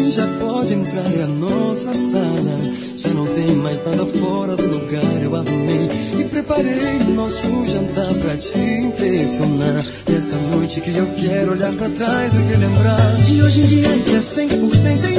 já pode entrar a nossa sala. Já não tem mais nada fora do lugar. Eu arrumei e preparei o nosso jantar pra te impressionar. Nessa noite que eu quero olhar pra trás e relembrar de hoje em diante é 100%